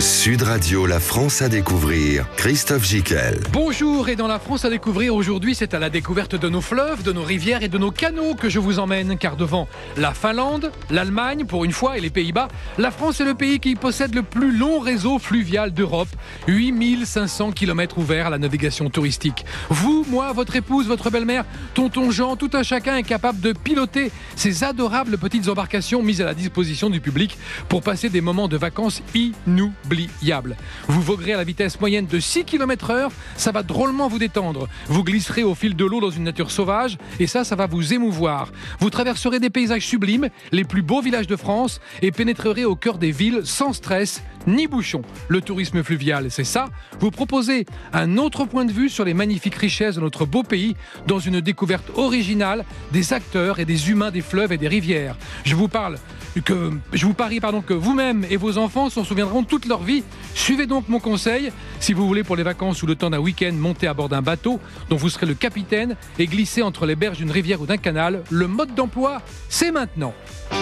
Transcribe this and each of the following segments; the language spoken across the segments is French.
Sud Radio, la France à découvrir, Christophe Gicquel. Bonjour, et dans la France à découvrir aujourd'hui, c'est à la découverte de nos fleuves, de nos rivières et de nos canaux que je vous emmène, car devant la Finlande, l'Allemagne pour une fois et les Pays-Bas, la France est le pays qui possède le plus long réseau fluvial d'Europe, 8500 km ouverts à la navigation touristique. Vous, moi, votre épouse, votre belle-mère, tonton Jean, tout un chacun est capable de piloter ces adorables petites embarcations mises à la disposition du public pour passer des moments de vacances inoubliables. Vous voguerez à la vitesse moyenne de 6 km/h, ça va drôlement vous détendre. Vous glisserez au fil de l'eau dans une nature sauvage et ça va vous émouvoir. Vous traverserez des paysages sublimes, les plus beaux villages de France et pénétrerez au cœur des villes sans stress ni bouchon. Le tourisme fluvial, c'est ça. Vous proposez un autre point de vue sur les magnifiques richesses de notre beau pays dans une découverte originale des acteurs et des humains des fleuves et des rivières. Je vous parie que vous-même et vos enfants s'en souviendront toute leur vie. Suivez donc mon conseil. Si vous voulez pour les vacances ou le temps d'un week-end monter à bord d'un bateau dont vous serez le capitaine et glisser entre les berges d'une rivière ou d'un canal, le mode d'emploi, c'est maintenant.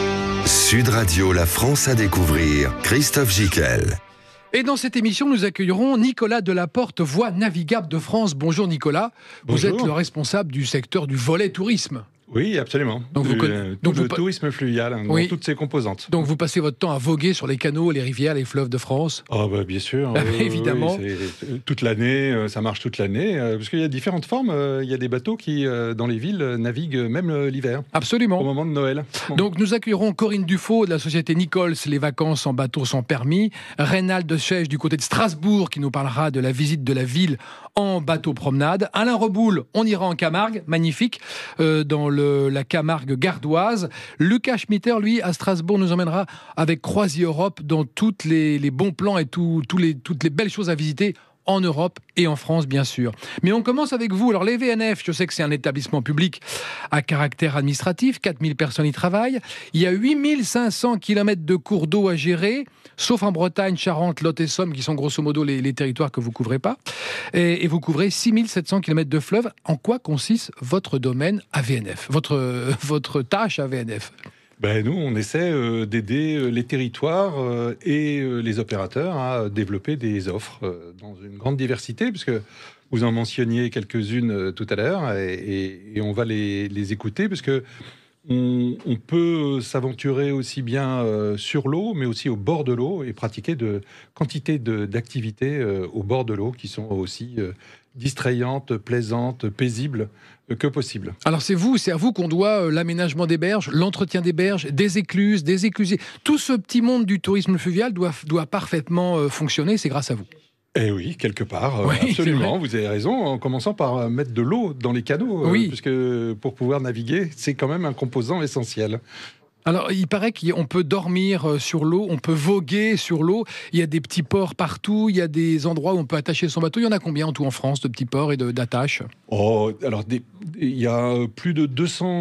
Sud Radio, la France à découvrir, Christophe Gicquel. Et dans cette émission, nous accueillerons Nicolas Delaporte, Voies navigables de France. Bonjour Nicolas. Bonjour. Vous êtes le responsable du secteur du volet tourisme. Oui, absolument. Donc le tourisme fluvial, dans toutes ses composantes. Donc vous passez votre temps à voguer sur les canaux, les rivières, les fleuves de France. Bien sûr. Évidemment. Oui, toute l'année, ça marche toute l'année. Parce qu'il y a différentes formes. Il y a des bateaux qui, dans les villes, naviguent même l'hiver. Absolument. Au moment de Noël. Donc nous accueillerons Corinne Dufaux de la société Nichols, les vacances en bateau sans permis. Reynald de Chège du côté de Strasbourg qui nous parlera de la visite de la ville en bateau promenade. Alain Reboul, on ira en Camargue, magnifique, dans la Camargue gardoise. Lucas Schmitter, lui, à Strasbourg, nous emmènera avec Croisi Europe dans toutes les bons plans et toutes les belles choses à visiter en Europe et en France, bien sûr. Mais on commence avec vous. Alors, les VNF, je sais que c'est un établissement public à caractère administratif, 4000 personnes y travaillent. Il y a 8500 km de cours d'eau à gérer, sauf en Bretagne, Charente, Lot et Somme, qui sont grosso modo les territoires que vous ne couvrez pas. Et vous couvrez 6700 km de fleuves. En quoi consiste votre domaine à VNF, votre tâche à VNF ? Nous, on essaie d'aider les territoires et les opérateurs à développer des offres dans une grande diversité, puisque vous en mentionniez quelques-unes tout à l'heure, et on va les écouter, parce que on peut s'aventurer aussi bien sur l'eau, mais aussi au bord de l'eau, et pratiquer de quantité d'activités au bord de l'eau qui sont aussi distrayantes, plaisantes, paisibles que possible. Alors c'est à vous qu'on doit l'aménagement des berges, l'entretien des berges, des écluses, des éclusiers. Tout ce petit monde du tourisme fluvial doit parfaitement fonctionner, c'est grâce à vous. Eh oui, quelque part, oui, absolument, vous avez raison, en commençant par mettre de l'eau dans les canaux, puisque pour pouvoir naviguer, c'est quand même un composant essentiel. Alors, il paraît qu'on peut dormir sur l'eau, on peut voguer sur l'eau, il y a des petits ports partout, il y a des endroits où on peut attacher son bateau. Il y en a combien en tout en France, de petits ports et d'attaches ? Alors, il y a plus de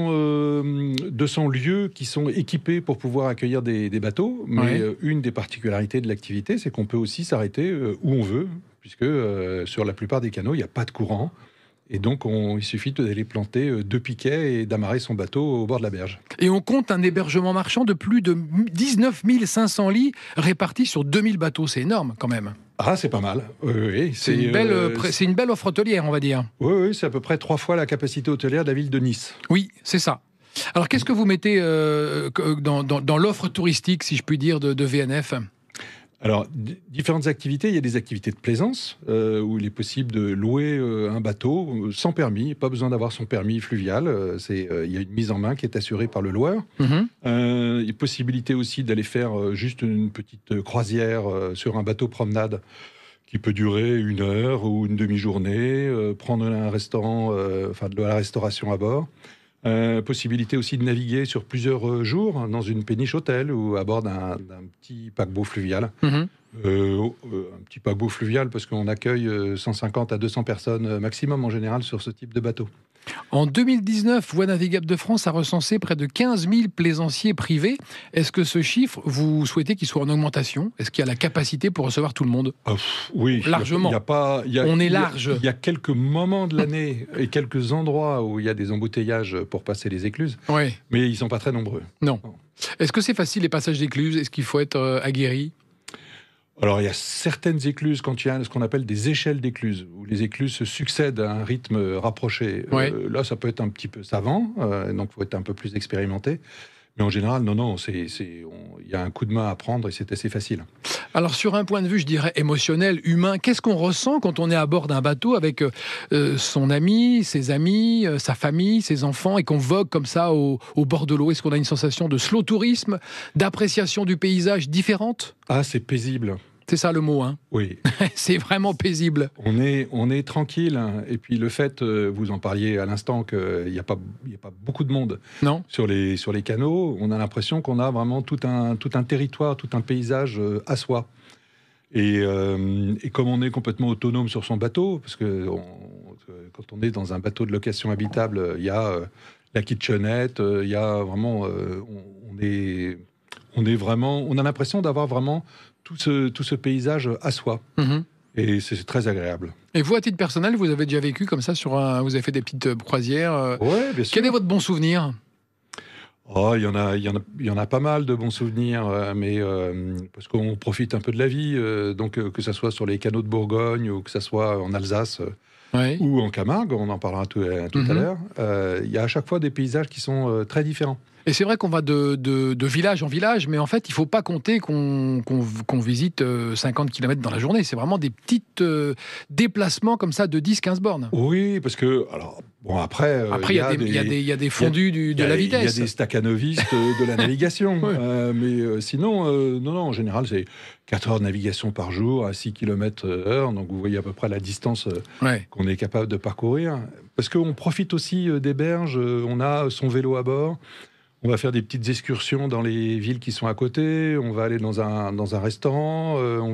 200 lieux qui sont équipés pour pouvoir accueillir des bateaux, mais une des particularités de l'activité, c'est qu'on peut aussi s'arrêter où on veut, puisque sur la plupart des canaux, il n'y a pas de courant. Et donc, il suffit d'aller planter 2 piquets et d'amarrer son bateau au bord de la berge. Et on compte un hébergement marchand de plus de 19 500 lits répartis sur 2000 bateaux. C'est énorme, quand même. Ah, c'est pas mal. Oui, c'est une belle offre hôtelière, on va dire. Oui, c'est à peu près 3 fois la capacité hôtelière de la ville de Nice. Oui, c'est ça. Alors, qu'est-ce que vous mettez dans l'offre touristique, si je puis dire, de VNF ? Alors, différentes activités. Il y a des activités de plaisance, où il est possible de louer un bateau sans permis, pas besoin d'avoir son permis fluvial. Il y a une mise en main qui est assurée par le loueur. Il y a possibilité aussi d'aller faire juste une petite croisière sur un bateau promenade qui peut durer 1 heure ou une demi-journée, prendre un restaurant, de la restauration à bord. Possibilité aussi de naviguer sur plusieurs jours dans une péniche hôtel ou à bord d'un petit paquebot fluvial. Un petit paquebot fluvial parce qu'on accueille 150 à 200 personnes maximum en général sur ce type de bateau. En 2019, Voies navigables de France a recensé près de 15 000 plaisanciers privés. Est-ce que ce chiffre, vous souhaitez qu'il soit en augmentation ? Est-ce qu'il y a la capacité pour recevoir tout le monde ? Oui, largement. On est large. Il y a quelques moments de l'année et quelques endroits où il y a des embouteillages pour passer les écluses, mais ils ne sont pas très nombreux. Non. Est-ce que c'est facile les passages d'écluses ? Est-ce qu'il faut être aguerri ? Alors, il y a certaines écluses, quand il y a ce qu'on appelle des échelles d'écluses, où les écluses se succèdent à un rythme rapproché. Ouais. Là, ça peut être un petit peu savant, donc il faut être un peu plus expérimenté. Mais en général, non, il y a un coup de main à prendre et c'est assez facile. Alors sur un point de vue, je dirais émotionnel, humain, qu'est-ce qu'on ressent quand on est à bord d'un bateau avec son ami, ses amis, sa famille, ses enfants et qu'on vogue comme ça au bord de l'eau? Est-ce qu'on a une sensation de slow tourisme, d'appréciation du paysage différente? Ah, c'est paisible. C'est ça le mot, hein. Oui. C'est vraiment paisible. On est tranquille. Hein. Et puis le fait, vous en parliez à l'instant, qu'il n'y a pas beaucoup de monde Non? sur les canaux, on a l'impression qu'on a vraiment tout un territoire, tout un paysage à soi. Et comme on est complètement autonome sur son bateau, parce que quand on est dans un bateau de location habitable, il y a la kitchenette, il y a vraiment, on a l'impression d'avoir vraiment tout ce paysage à soi. Mm-hmm. Et c'est très agréable. Et vous, à titre personnel, vous avez déjà vécu comme ça vous avez fait des petites croisières? Ouais, bien sûr. Quel est votre bon souvenir? Oh, il y en a pas mal de bons souvenirs, mais parce qu'on profite un peu de la vie, donc que ça soit sur les canaux de Bourgogne ou que ça soit en Alsace Oui. ou en Camargue, on en parlera tout à l'heure. Il y a à chaque fois des paysages qui sont très différents. Et c'est vrai qu'on va de village en village, mais en fait, il ne faut pas compter qu'on visite 50 km dans la journée. C'est vraiment des petits déplacements comme ça de 10-15 bornes. Oui, parce que, alors, bon, après, il y a des fondus de la vitesse. Il y a des staccanovistes de la navigation. Ouais. Mais sinon, non, en général, c'est 4 heures de navigation par jour à 6 km/h. Donc, vous voyez à peu près la distance qu'on est capable de parcourir. Parce qu'on profite aussi des berges. On a son vélo à bord. On va faire des petites excursions dans les villes qui sont à côté. On va aller dans un restaurant. On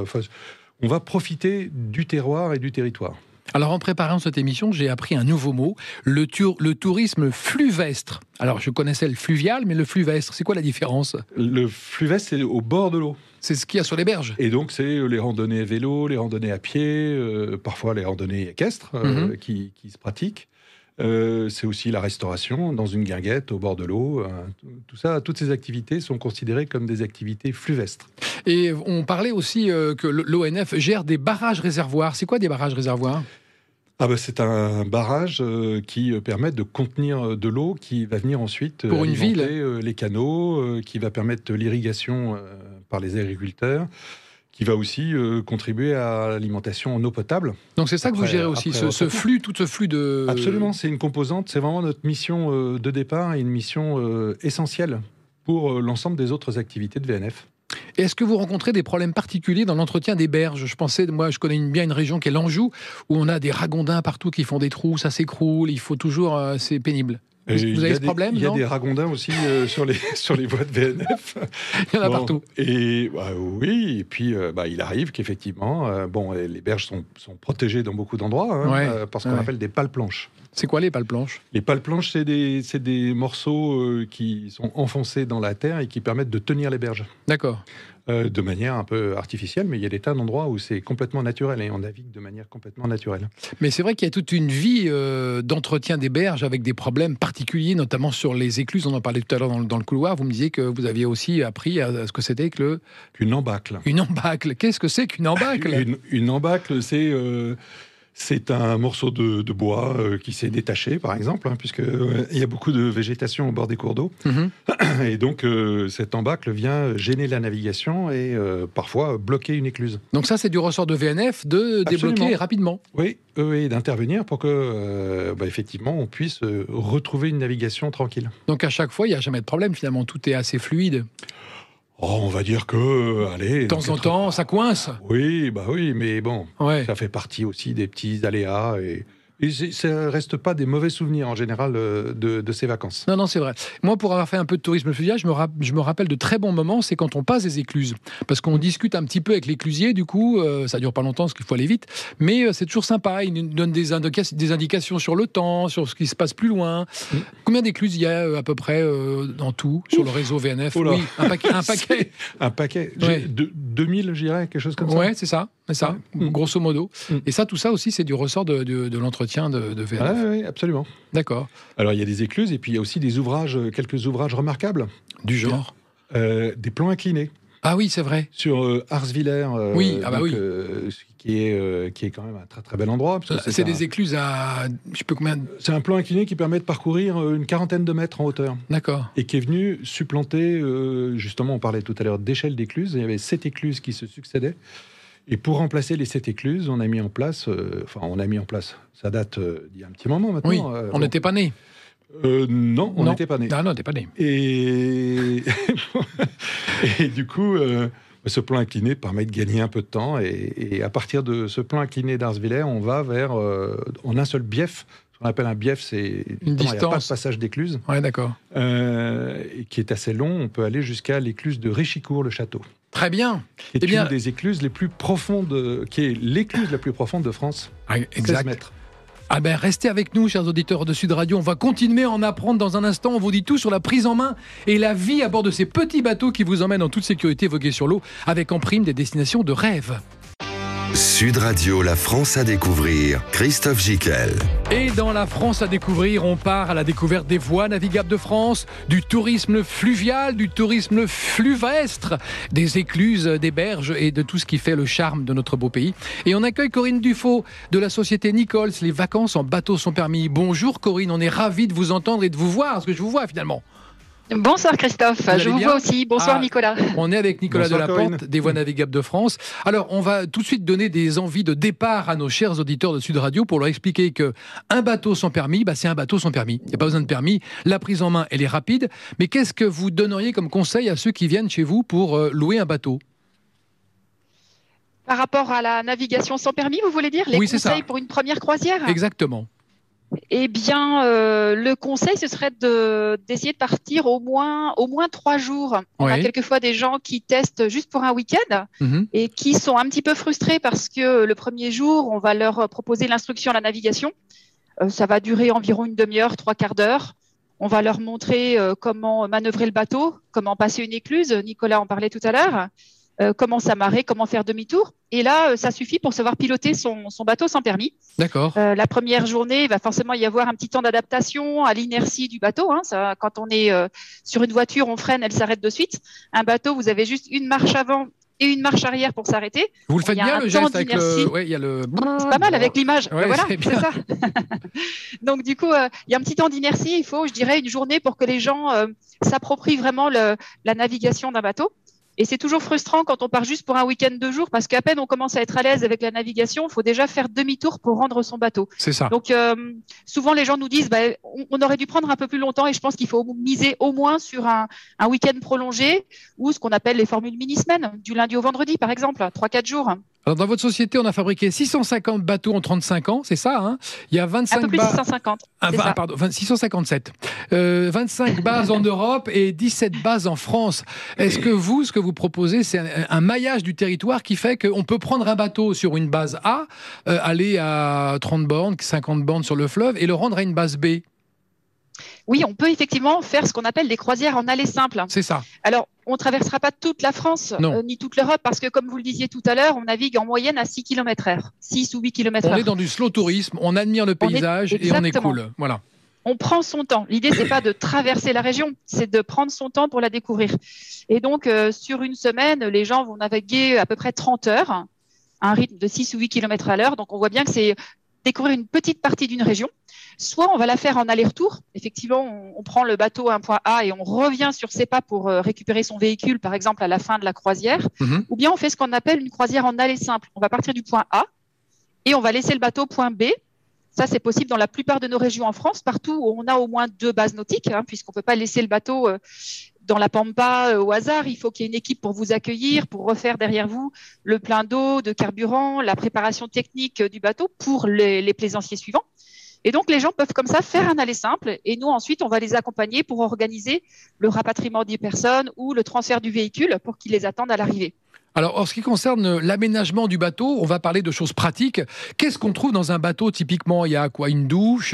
va profiter du terroir et du territoire. Alors, en préparant cette émission, j'ai appris un nouveau mot, le tourisme fluvestre. Alors, je connaissais le fluvial, mais le fluvestre, c'est quoi la différence? Le fluvestre, c'est au bord de l'eau. C'est ce qu'il y a sur les berges. Et donc, c'est les randonnées à vélo, les randonnées à pied, parfois les randonnées équestres qui se pratiquent. C'est aussi la restauration dans une guinguette au bord de l'eau. Tout ça, toutes ces activités sont considérées comme des activités fluvestres. Et on parlait aussi que l'ONF gère des barrages réservoirs. C'est quoi des barrages réservoirs? C'est un barrage qui permet de contenir de l'eau qui va venir ensuite pour une ville, les canaux, qui va permettre l'irrigation par les agriculteurs, qui va aussi contribuer à l'alimentation en eau potable. Donc c'est ça que vous gérez aussi, tout ce flux de... Absolument, c'est une composante, c'est vraiment notre mission de départ et une mission essentielle pour l'ensemble des autres activités de VNF. Est-ce que vous rencontrez des problèmes particuliers dans l'entretien des berges? Je connais bien une région qui est l'Anjou, où on a des ragondins partout qui font des trous, ça s'écroule, il faut toujours... c'est pénible. Vous avez ce problème? Il y a des ragondins aussi sur les voies de VNF. Il y en a partout. Et oui, et puis il arrive qu'effectivement, les berges sont protégées dans beaucoup d'endroits, parce qu'on appelle des pales-planches. C'est quoi les pales-planches? Les pales-planches, c'est des morceaux qui sont enfoncés dans la terre et qui permettent de tenir les berges. D'accord. De manière un peu artificielle, mais il y a des tas d'endroits où c'est complètement naturel et on navigue de manière complètement naturelle. Mais c'est vrai qu'il y a toute une vie d'entretien des berges avec des problèmes particuliers, notamment sur les écluses. On en parlait tout à l'heure dans le couloir. Vous me disiez que vous aviez aussi appris à ce que c'était que qu'une embâcle. Une embâcle. Qu'est-ce que c'est qu'une embâcle? Une embâcle, c'est un morceau de bois qui s'est détaché, par exemple, puisqu'il y a beaucoup de végétation au bord des cours d'eau. Mm-hmm. Et donc, cette embâcle vient gêner la navigation et parfois bloquer une écluse. Donc ça, c'est du ressort de VNF de débloquer rapidement. Oui, d'intervenir pour que, effectivement, on puisse retrouver une navigation tranquille. Donc à chaque fois, il n'y a jamais de problème, finalement. Tout est assez fluide. On va dire que, allez... De temps en temps, ça coince. Oui, mais bon, ça fait partie aussi des petits aléas et ça ne reste pas des mauvais souvenirs en général de ces vacances. Non, c'est vrai. Moi, pour avoir fait un peu de tourisme fluvial, je me rappelle de très bons moments, c'est quand on passe des écluses. Parce qu'on discute un petit peu avec l'éclusier, du coup, ça dure pas longtemps parce qu'il faut aller vite, mais c'est toujours sympa. Il nous donne des indications sur le temps, sur ce qui se passe plus loin. Combien d'écluses il y a à peu près dans tout, sur le réseau VNF? Oui, un paquet. Un paquet. 2000, je dirais, quelque chose comme ça. Ouais, c'est ça, grosso modo. Et ça, tout ça aussi, c'est du ressort de l'entretien de VNF. Oui, absolument. D'accord. Alors, il y a des écluses et puis il y a aussi quelques ouvrages remarquables. Du genre des plans inclinés. Ah oui, c'est vrai. Sur Arsvillers, Oui, qui est quand même un très très bel endroit. C'est des écluses à... Je sais pas combien... C'est un plan incliné qui permet de parcourir une quarantaine de mètres en hauteur. D'accord. Et qui est venu supplanter, justement, on parlait tout à l'heure d'échelle d'écluses. Il y avait 7 écluses qui se succédaient. Et pour remplacer les 7 écluses, on a mis en place, ça date d'il y a un petit moment maintenant. Oui, on n'était pas nés. Non, on n'était pas nés. Non, on n'était pas nés. Et du coup, ce plan incliné permet de gagner un peu de temps. Et à partir de ce plan incliné d'Arsvillers, on va vers, en un seul bief. Ce qu'on appelle un bief, c'est une distance. Il n'y a pas de passage d'écluse. Ouais, d'accord. Qui est assez long. On peut aller jusqu'à l'écluse de Réchicourt, le château. Très bien. Qui est une des écluses les plus profondes, qui est l'écluse la plus profonde de France. Exact. 16 mètres. Ah ben, restez avec nous, chers auditeurs de Sud Radio. On va continuer à en apprendre dans un instant. On vous dit tout sur la prise en main et la vie à bord de ces petits bateaux qui vous emmènent en toute sécurité voguer sur l'eau, avec en prime des destinations de rêve. Sud Radio, la France à découvrir. Christophe Gicquel. Et dans la France à découvrir, on part à la découverte des voies navigables de France, du tourisme fluvial, du tourisme fluvestre, des écluses, des berges et de tout ce qui fait le charme de notre beau pays. Et on accueille Corinne Dufaux de la société Nichols. Les vacances en bateau sont permis. Bonjour Corinne, on est ravis de vous entendre et de vous voir, parce que je vous vois finalement. Bonsoir Christophe, je vous vois aussi. Bonsoir Nicolas. On est avec Nicolas Delaporte des Voies Navigables de France. Alors on va tout de suite donner des envies de départ à nos chers auditeurs de Sud Radio pour leur expliquer qu'un bateau sans permis, c'est un bateau sans permis. Il n'y a pas besoin de permis, la prise en main elle est rapide. Mais qu'est-ce que vous donneriez comme conseil à ceux qui viennent chez vous pour louer un bateau ? Par rapport à la navigation sans permis, vous voulez dire ? Les conseils pour une première croisière ? Exactement. Eh bien, le conseil, ce serait d'essayer de partir au moins 3 jours. On a quelquefois des gens qui testent juste pour un week-end et qui sont un petit peu frustrés parce que le premier jour, on va leur proposer l'instruction à la navigation. Ça va durer environ une demi-heure, 3/4 d'heure. On va leur montrer comment manœuvrer le bateau, comment passer une écluse. Nicolas en parlait tout à l'heure. Comment s'amarrer, comment faire demi-tour. Et là, ça suffit pour savoir piloter son bateau sans permis. D'accord. La première journée, il va forcément y avoir un petit temps d'adaptation à l'inertie du bateau. Quand on est sur une voiture, on freine, elle s'arrête de suite. Un bateau, vous avez juste une marche avant et une marche arrière pour s'arrêter. Vous le faites bien, le geste avec le... Ouais, il y a le... C'est pas mal avec l'image. Ouais, voilà, c'est ça. Donc du coup, il y a un petit temps d'inertie. Il faut, je dirais, une journée pour que les gens s'approprient vraiment la navigation d'un bateau. Et c'est toujours frustrant quand on part juste pour un week-end 2 jours, parce qu'à peine on commence à être à l'aise avec la navigation, il faut déjà faire demi-tour pour rendre son bateau. C'est ça. Donc souvent les gens nous disent on aurait dû prendre un peu plus longtemps, et je pense qu'il faut miser au moins sur un week-end prolongé, ou ce qu'on appelle les formules mini-semaines, du lundi au vendredi par exemple, 3-4 jours. Alors dans votre société, on a fabriqué 650 bateaux en 35 ans, c'est ça, hein ? Il y a 25 un peu plus 650. Pardon, 657. 25 bases en Europe et 17 bases en France. Est-ce que ce que vous proposez, c'est un maillage du territoire qui fait qu'on peut prendre un bateau sur une base A, aller à 30 bornes, 50 bornes sur le fleuve et le rendre à une base B ? Oui, on peut effectivement faire ce qu'on appelle des croisières en aller simple. C'est ça. Alors, on ne traversera pas toute la France, ni toute l'Europe, parce que comme vous le disiez tout à l'heure, on navigue en moyenne à 6 km/h, 6 ou 8 km/h. On est dans du slow tourisme, on admire le paysage et on est cool. Voilà. On prend son temps. L'idée, c'est pas de traverser la région, c'est de prendre son temps pour la découvrir. Et donc, sur une semaine, les gens vont naviguer à peu près 30 heures, à un rythme de 6 ou 8 km à l'heure. Donc, on voit bien que c'est découvrir une petite partie d'une région. Soit on va la faire en aller-retour. Effectivement, on prend le bateau à un point A et on revient sur ses pas pour récupérer son véhicule, par exemple, à la fin de la croisière. Ou bien on fait ce qu'on appelle une croisière en aller simple. On va partir du point A et on va laisser le bateau au point B. Ça, c'est possible dans la plupart de nos régions en France, partout où on a au moins 2 bases nautiques, puisqu'on ne peut pas laisser le bateau dans la pampa au hasard. Il faut qu'il y ait une équipe pour vous accueillir, pour refaire derrière vous le plein d'eau, de carburant, la préparation technique du bateau pour les plaisanciers suivants. Et donc, les gens peuvent comme ça faire un aller simple. Et nous, ensuite, on va les accompagner pour organiser le rapatriement des personnes ou le transfert du véhicule pour qu'ils les attendent à l'arrivée. Alors, en ce qui concerne l'aménagement du bateau, on va parler de choses pratiques. Qu'est-ce qu'on trouve dans un bateau typiquement ? Il y a quoi ? Une douche,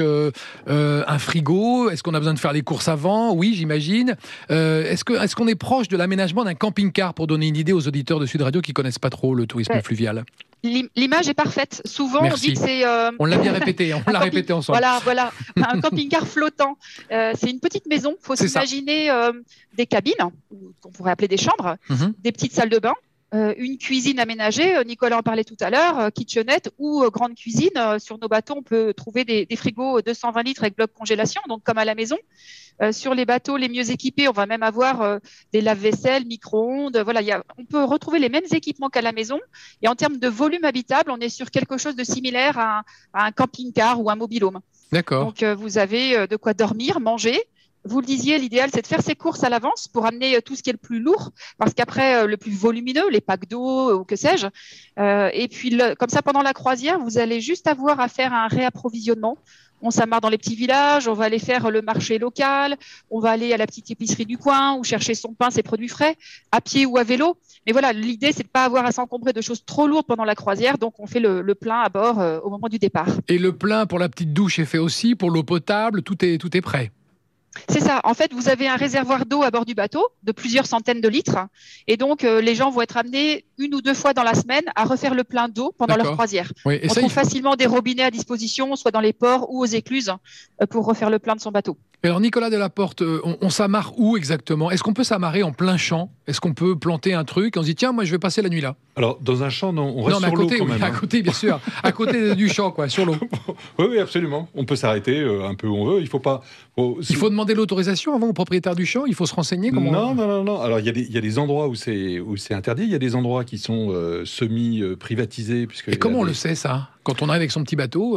un frigo ? Est-ce qu'on a besoin de faire les courses avant ? Oui, j'imagine. Est-ce qu'on est proche de l'aménagement d'un camping-car, pour donner une idée aux auditeurs de Sud Radio qui connaissent pas trop le tourisme fluvial ? L'image est parfaite. Souvent, Merci. on dit que c'est On l'a bien répété, on l'a répété ensemble. Voilà, un camping-car flottant. C'est une petite maison. Il faut C'est ça. s'imaginer des cabines, qu'on pourrait appeler des chambres, Mhm. des petites salles de bain, une cuisine aménagée. Nicolas en parlait tout à l'heure, kitchenette ou grande cuisine. Sur nos bateaux, on peut trouver des frigos 220 litres avec bloc congélation, donc comme à la maison. Sur les bateaux les mieux équipés, on va même avoir des lave-vaisselle, micro-ondes. Voilà, on peut retrouver les mêmes équipements qu'à la maison. Et en termes de volume habitable, on est sur quelque chose de similaire à un camping-car ou un mobil-home. D'accord. Donc, vous avez de quoi dormir, manger. Vous le disiez, l'idéal, c'est de faire ses courses à l'avance pour amener tout ce qui est le plus lourd, parce qu'après, le plus volumineux, les packs d'eau ou que sais-je. Et puis, comme ça, pendant la croisière, vous allez juste avoir à faire un réapprovisionnement. On s'amarre dans les petits villages, on va aller faire le marché local, on va aller à la petite épicerie du coin ou chercher son pain, ses produits frais, à pied ou à vélo. Mais voilà, l'idée, c'est de pas avoir à s'encombrer de choses trop lourdes pendant la croisière. Donc, on fait le plein à bord au moment du départ. Et le plein pour la petite douche est fait aussi, pour l'eau potable, tout est prêt. C'est ça. En fait, vous avez un réservoir d'eau à bord du bateau de plusieurs centaines de litres. Et donc, les gens vont être amenés 1 ou 2 fois dans la semaine à refaire le plein d'eau pendant leur croisière. Oui, et on trouve facilement des robinets à disposition, soit dans les ports ou aux écluses, pour refaire le plein de son bateau. Alors, Nicolas Delaporte, on s'amarre où exactement ? Est-ce qu'on peut s'amarrer en plein champ ? Est-ce qu'on peut planter un truc ? On se dit, tiens, moi, je vais passer la nuit là. Alors, dans un champ, non, on reste mais sur l'eau côté, quand oui, même. à côté, bien sûr. À côté du champ, quoi, sur l'eau. Oui, absolument. On peut s'arrêter un peu où on veut. Il faut pas. Il faut demander l'autorisation avant au propriétaire du champ. Il faut se renseigner. Comment... Non. Alors, il y a des endroits où c'est interdit. Il y a des endroits qui sont semi-privatisés. Et comment on le sait, ça ? Quand on arrive avec son petit bateau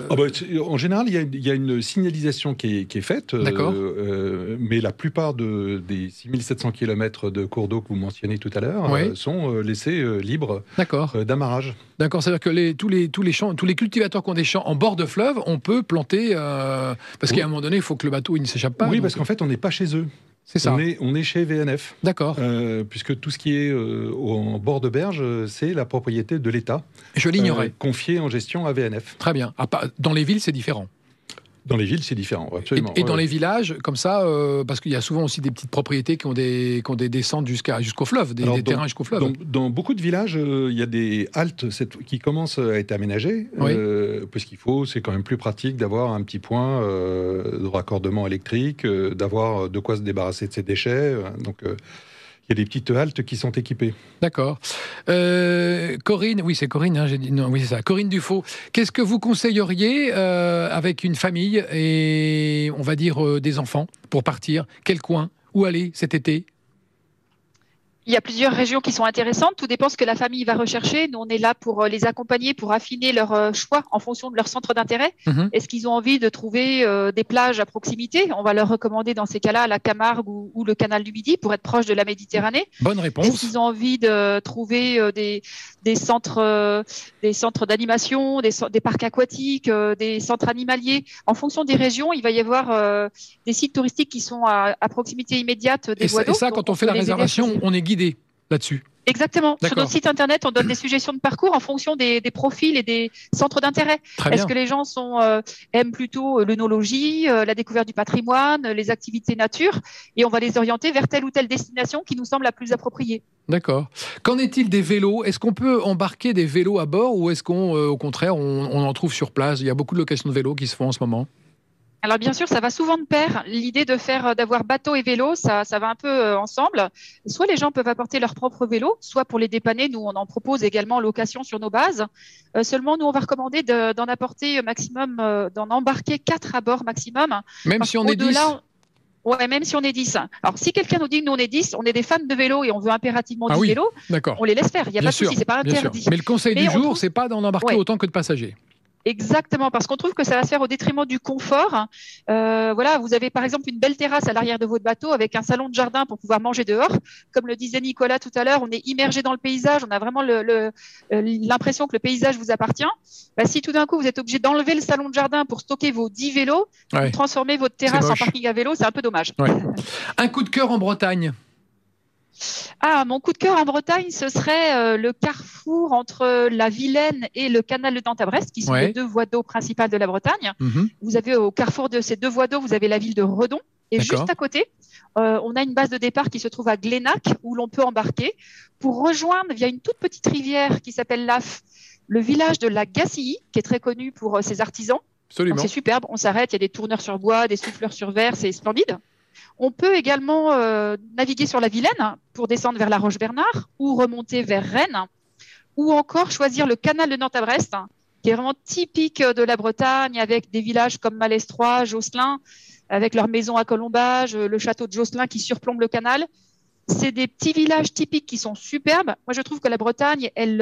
en général, il y a une signalisation qui est faite. D'accord. Mais la plupart des 6700 km de cours d'eau que vous mentionnez tout à l'heure sont laissés libres d'amarrage. D'accord, c'est-à-dire que tous les cultivateurs qui ont des champs en bord de fleuve, on peut planter... parce qu'à un moment donné, il faut que le bateau il ne s'échappe pas. Oui, parce qu'en fait, on n'est pas chez eux. C'est ça. On est chez VNF. D'accord. Puisque tout ce qui est en bord de berge, c'est la propriété de l'État. Je l'ignorais. Confiée en gestion à VNF. Très bien. Dans les villes, c'est différent. Dans les villes, c'est différent, absolument. Et dans les villages, comme ça, parce qu'il y a souvent aussi des petites propriétés qui ont des descentes jusqu'au fleuve, des terrains jusqu'au fleuve. Dans beaucoup de villages, il y a des haltes qui commencent à être aménagées, puisqu'il faut, c'est quand même plus pratique d'avoir un petit point de raccordement électrique, d'avoir de quoi se débarrasser de ses déchets. Il y a des petites haltes qui sont équipées. D'accord. Corinne, oui c'est Corinne, hein, j'ai dit non, oui c'est ça. Corinne Dufaux. Qu'est-ce que vous conseilleriez avec une famille et on va dire des enfants pour partir ? Quel coin ? Où aller cet été ? Il y a plusieurs régions qui sont intéressantes. Tout dépend ce que la famille va rechercher. Nous, on est là pour les accompagner, pour affiner leur choix en fonction de leur centre d'intérêt. Est-ce qu'ils ont envie de trouver des plages à proximité ? On va leur recommander dans ces cas-là la Camargue ou le canal du Midi pour être proche de la Méditerranée. Bonne réponse. Est-ce qu'ils ont envie de trouver des centres d'animation, des parcs aquatiques, des centres animaliers ? En fonction des régions, il va y avoir des sites touristiques qui sont à proximité immédiate des voies d'eau. Et ça, quand on fait la réservation, on est guidé là-dessus. Exactement. D'accord. Sur notre site internet, on donne des suggestions de parcours en fonction des profils et des centres d'intérêt. Est-ce que les gens aiment plutôt l'œnologie, la découverte du patrimoine, les activités nature, et on va les orienter vers telle ou telle destination qui nous semble la plus appropriée. D'accord. Qu'en est-il des vélos ? Est-ce qu'on peut embarquer des vélos à bord ou est-ce qu'au contraire, on en trouve sur place ? Il y a beaucoup de locations de vélos qui se font en ce moment. Alors bien sûr, ça va souvent de pair. L'idée d'avoir bateau et vélo, ça va un peu ensemble. Soit les gens peuvent apporter leur propre vélo, soit pour les dépanner, nous on en propose également en location sur nos bases. Seulement, nous on va recommander d'en apporter maximum, d'en embarquer 4 à bord maximum. Même si on est 10 ? Ouais, même si on est 10. Alors, si quelqu'un nous dit que nous on est 10, on est des fans de vélo et on veut impérativement du vélo, on les laisse faire. Il n'y a pas de souci, c'est pas interdit. Mais le conseil du jour, c'est pas d'en embarquer autant que de passagers. Exactement, parce qu'on trouve que ça va se faire au détriment du confort. Voilà, vous avez par exemple une belle terrasse à l'arrière de votre bateau avec un salon de jardin pour pouvoir manger dehors. Comme le disait Nicolas tout à l'heure, on est immergé dans le paysage, on a vraiment l'impression que le paysage vous appartient. Si tout d'un coup vous êtes obligé d'enlever le salon de jardin pour stocker vos 10 vélos, vous transformez votre terrasse en parking à vélo, c'est un peu dommage. Ouais. Un coup de cœur en Bretagne ? Mon coup de cœur en Bretagne, ce serait le carrefour entre la Vilaine et le canal de Nantes à Brest, qui sont les 2 voies d'eau principales de la Bretagne. Vous avez au carrefour de ces 2 voies d'eau, vous avez la ville de Redon Et D'accord. juste à côté, on a une base de départ qui se trouve à Glénac, où l'on peut embarquer pour rejoindre via une toute petite rivière qui s'appelle l'Aff, le village de la Gacilly, qui est très connu pour ses artisans. Absolument. Donc c'est superbe, on s'arrête, il y a des tourneurs sur bois, des souffleurs sur verre, c'est splendide. On peut également naviguer sur la Vilaine pour descendre vers la Roche-Bernard ou remonter vers Rennes, ou encore choisir le canal de Nantes à Brest, qui est vraiment typique de la Bretagne, avec des villages comme Malestroit, Josselin, avec leur maison à colombage, le château de Josselin qui surplombe le canal. C'est des petits villages typiques qui sont superbes. Moi, je trouve que la Bretagne, elle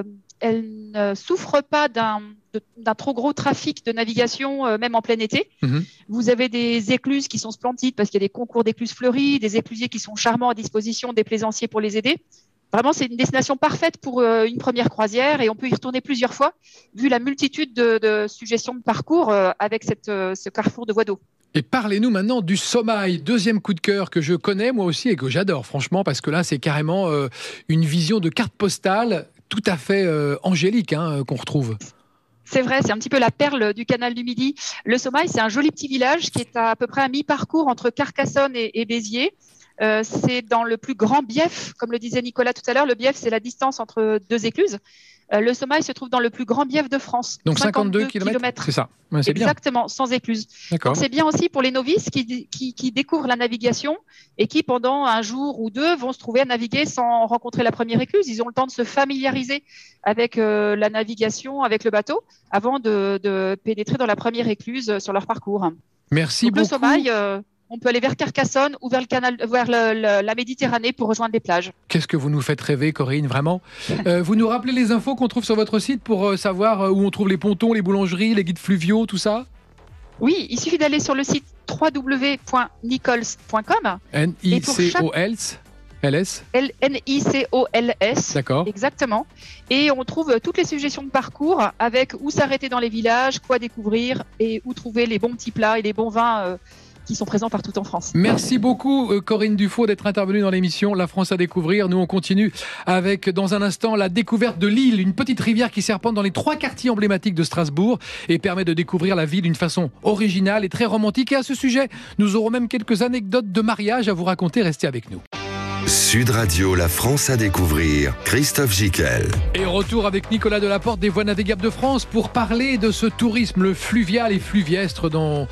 ne souffre pas d'un trop gros trafic de navigation, même en plein été. Vous avez des écluses qui sont splendides parce qu'il y a des concours d'écluses fleuries, des éclusiers qui sont charmants à disposition des plaisanciers pour les aider. Vraiment, c'est une destination parfaite pour une première croisière et on peut y retourner plusieurs fois, vu la multitude de suggestions de parcours avec ce carrefour de voies d'eau. Et parlez-nous maintenant du Sommail, deuxième coup de cœur que je connais moi aussi et que j'adore franchement, parce que là c'est carrément une vision de carte postale tout à fait angélique qu'on retrouve. C'est vrai, c'est un petit peu la perle du canal du Midi. Le Sommail, c'est un joli petit village qui est à peu près à mi-parcours entre Carcassonne et Béziers. C'est dans le plus grand bief, comme le disait Nicolas tout à l'heure. Le bief, c'est la distance entre deux écluses. Le Sommail se trouve dans le plus grand bief de France. Donc 52 km. C'est ça. Ouais, c'est exactement, bien. Sans écluse. D'accord. Donc c'est bien aussi pour les novices qui découvrent la navigation et qui, pendant un jour ou deux, vont se trouver à naviguer sans rencontrer la première écluse. Ils ont le temps de se familiariser avec la navigation, avec le bateau, avant de pénétrer dans la première écluse sur leur parcours. Merci Donc, beaucoup. Le Sommail, on peut aller vers Carcassonne ou vers le canal, vers la Méditerranée pour rejoindre les plages. Qu'est-ce que vous nous faites rêver, Corinne, vraiment. Vous nous rappelez les infos qu'on trouve sur votre site pour savoir où on trouve les pontons, les boulangeries, les guides fluviaux, tout ça ? Oui, il suffit d'aller sur le site www.nicols.com. N-I-C-O-L-S. N-I-C-O-L-S. D'accord. Exactement. Et on trouve toutes les suggestions de parcours avec où s'arrêter dans les villages, quoi découvrir et où trouver les bons petits plats et les bons vins qui sont présents partout en France. Merci beaucoup Corinne Dufaux d'être intervenue dans l'émission La France à découvrir. Nous on continue avec dans un instant la découverte de l'Isle, une petite rivière qui serpente dans les 3 quartiers emblématiques de Strasbourg et permet de découvrir la ville d'une façon originale et très romantique. Et à ce sujet, nous aurons même quelques anecdotes de mariage à vous raconter. Restez avec nous. Sud Radio, La France à découvrir, Christophe Gicquel. Et retour avec Nicolas Delaporte des Voies navigables de France pour parler de ce tourisme fluvial et fluviestre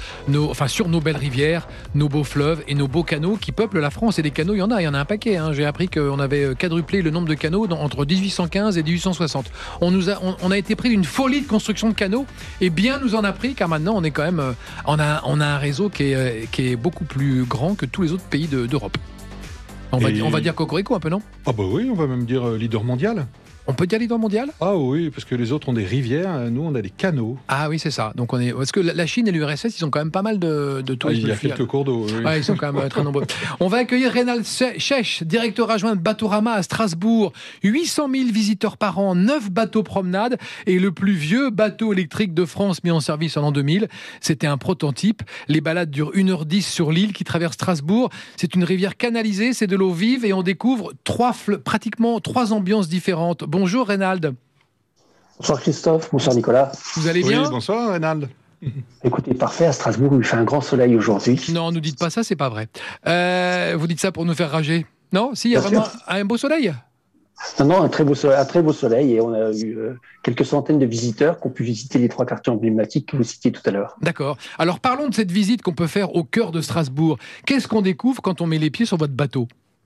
sur nos belles rivières, nos beaux fleuves et nos beaux canaux qui peuplent la France. Et des canaux, il y en a un paquet. J'ai appris qu'on avait quadruplé le nombre de canaux entre 1815 et 1860. On a été pris d'une folie de construction de canaux et bien nous en a pris car maintenant on est quand même, on a un réseau qui est beaucoup plus grand que tous les autres pays d'Europe. On va dire cocorico un peu, non ? Ah bah oui, on va même dire leader mondial. On peut dire leader mondial ? Ah oui, parce que les autres ont des rivières, nous on a des canaux. Ah oui, c'est ça. Donc parce que la Chine et l'URSS, ils ont quand même pas mal de tourisme. Il y a quelques cours d'eau. Oui. Ils sont quand même très nombreux. On va accueillir Reynald Schech, directeur adjoint de Bateaurama à Strasbourg. 800 000 visiteurs par an, 9 bateaux promenades et le plus vieux bateau électrique de France mis en service en l'an 2000. C'était un prototype. Les balades durent 1h10 sur l'île qui traverse Strasbourg. C'est une rivière canalisée, c'est de l'eau vive et on découvre pratiquement 3 ambiances différentes. Bonjour Reynald. Bonsoir Christophe, bonsoir Nicolas. Vous allez bien ? Oui, bonsoir Reynald. Écoutez, parfait, à Strasbourg, il fait un grand soleil aujourd'hui. Non, ne dites pas ça, c'est pas vrai. Vous dites ça pour nous faire rager. Non ? Si, il y a Bien vraiment sûr. un beau soleil ? Non, un très beau soleil et on a eu quelques centaines de visiteurs qui ont pu visiter les 3 quartiers emblématiques que vous citiez tout à l'heure. D'accord. Alors parlons de cette visite qu'on peut faire au cœur de Strasbourg. Qu'est-ce qu'on découvre quand on met les pieds sur votre bateau ?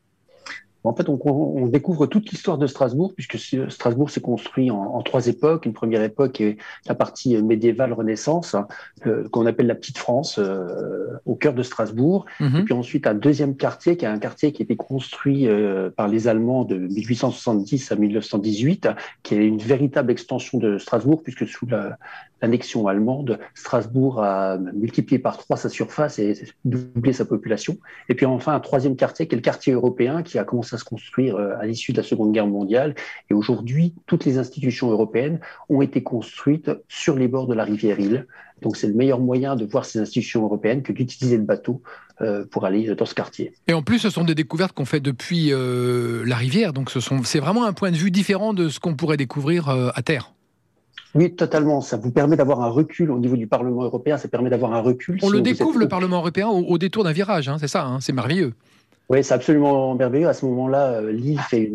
En fait, on découvre toute l'histoire de Strasbourg, puisque Strasbourg s'est construit en 3 époques. Une première époque est la partie médiévale Renaissance, qu'on appelle la Petite France, au cœur de Strasbourg. Et puis ensuite, un deuxième quartier, qui est un quartier qui a été construit par les Allemands de 1870 à 1918, qui est une véritable extension de Strasbourg, puisque sous l'annexion allemande, Strasbourg a multiplié par 3 sa surface et doublé sa population. Et puis enfin, un troisième quartier, qui est le quartier européen, qui a commencé à se construire à l'issue de la Seconde Guerre mondiale. Et aujourd'hui, toutes les institutions européennes ont été construites sur les bords de la rivière Isle. Donc c'est le meilleur moyen de voir ces institutions européennes que d'utiliser le bateau pour aller dans ce quartier. Et en plus, ce sont des découvertes qu'on fait depuis la rivière. Donc c'est vraiment un point de vue différent de ce qu'on pourrait découvrir à terre. Oui, totalement. Ça vous permet d'avoir un recul au niveau du Parlement européen. Ça permet d'avoir un recul. On le découvre, le Parlement européen, au détour d'un virage, c'est ça, c'est merveilleux. Oui, c'est absolument merveilleux. À ce moment-là, Lille fait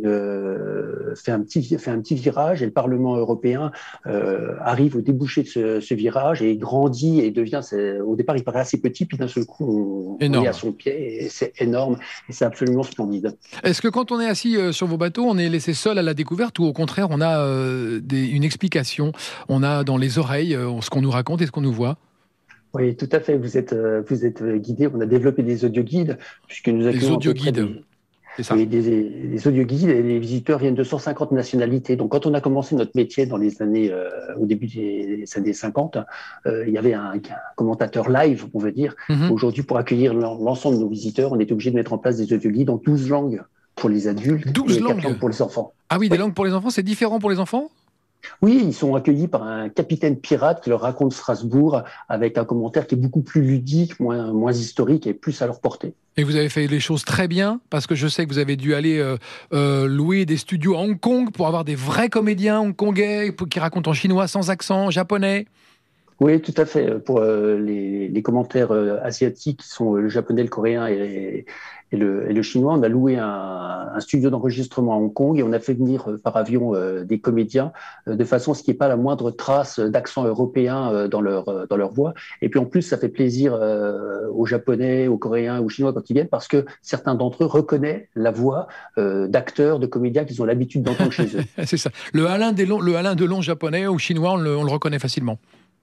un petit virage et le Parlement européen arrive au débouché de ce virage et grandit et devient. Au départ, il paraît assez petit, puis d'un seul coup, on est à son pied et c'est énorme et c'est absolument splendide. Est-ce que quand on est assis sur vos bateaux, on est laissé seul à la découverte ou au contraire, on a une explication, on a dans les oreilles ce qu'on nous raconte et ce qu'on nous voit? Oui, tout à fait. Vous êtes guidé. On a développé des audioguides puisque nous accueillons des audioguides. C'est ça. Oui, des audioguides et les visiteurs viennent de 150 nationalités. Donc, quand on a commencé notre métier dans les années, au début des années 50, il y avait un commentateur live, on veut dire. Aujourd'hui, pour accueillir l'ensemble de nos visiteurs, on est obligé de mettre en place des audioguides en 12 langues pour les adultes 12 et 4 langues langues pour les enfants. Ah oui, des langues pour les enfants, c'est différent pour les enfants ? Oui, ils sont accueillis par un capitaine pirate qui leur raconte Strasbourg avec un commentaire qui est beaucoup plus ludique, moins historique et plus à leur portée. Et vous avez fait les choses très bien, parce que je sais que vous avez dû aller louer des studios à Hong Kong pour avoir des vrais comédiens hongkongais qui racontent en chinois sans accent, japonais. Oui, tout à fait. Pour les commentaires asiatiques qui sont le japonais, le coréen et le chinois, on a loué un studio d'enregistrement à Hong Kong et on a fait venir par avion des comédiens de façon à ce qu'il n'y ait pas la moindre trace d'accent européen dans leur voix. Et puis en plus, ça fait plaisir aux Japonais, aux Coréens, aux Chinois quand ils viennent parce que certains d'entre eux reconnaissent la voix d'acteurs, de comédiens qu'ils ont l'habitude d'entendre chez eux. C'est ça. Le Alain Delon japonais ou chinois, on le reconnaît facilement.